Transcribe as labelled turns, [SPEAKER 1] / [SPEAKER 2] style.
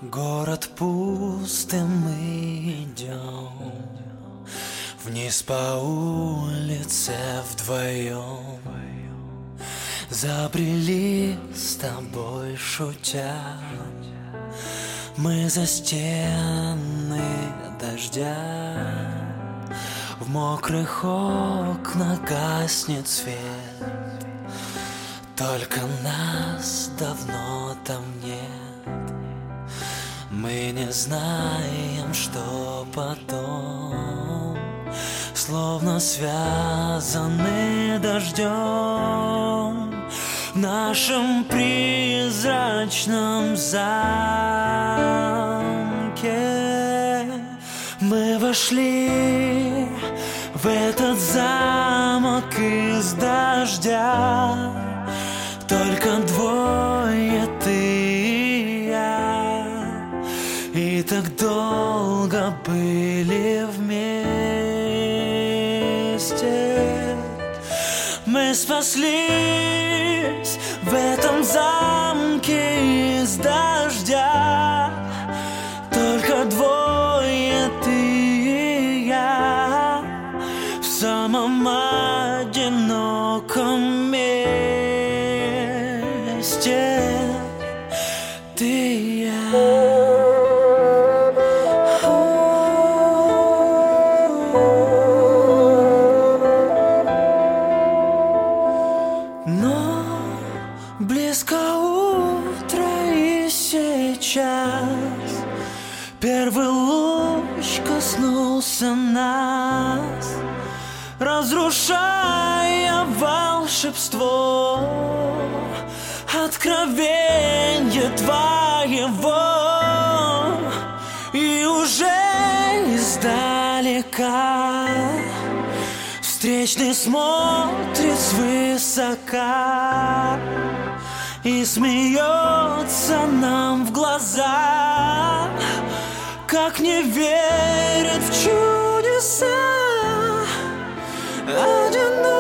[SPEAKER 1] Город пуст, и мы идем вниз по улице вдвоем. Забрели с тобой шутя мы за стены дождя. В мокрых окнах гаснет свет, только нас давно там нет. Мы не знаем, что потом, словно связаны дождем. В нашем призрачном замке мы вошли в этот замок из дождя. Только двое, ты и я, и так долго были вместе. Мы спаслись в этом замке из дождя. Только двое, ты и я, в самом одиноком месте. Ты и я. Но близко утро, и сейчас первый луч коснулся нас, разрушая волшебство, откровенье твоего. И уже издалека встречный смотрит свысока и смеется нам в глаза, как не верит в чудеса. Одинокий